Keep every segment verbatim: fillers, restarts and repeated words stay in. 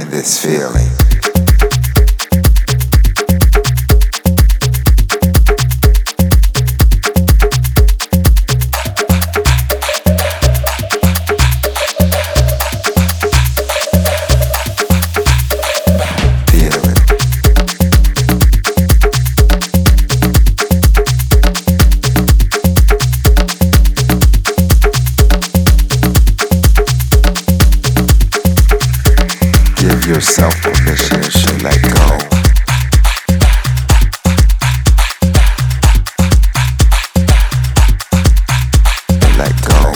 in this feeling. Give yourself permission to let go. Let go.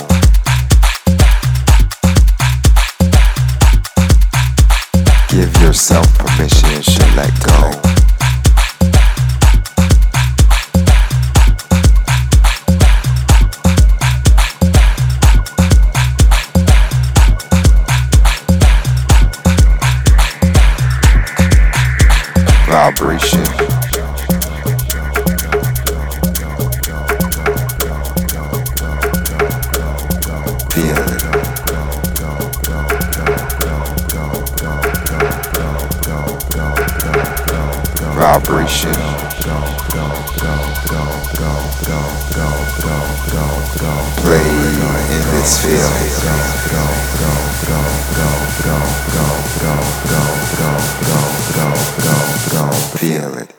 Give yourself permission to let go. Vibration. Feel it. Vibration. Play in this feeling. Feel it.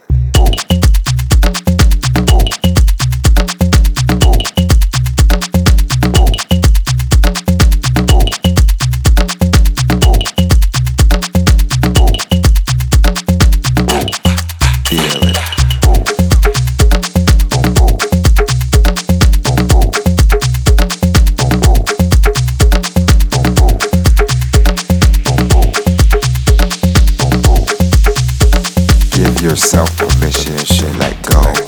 Give yourself permission to let go.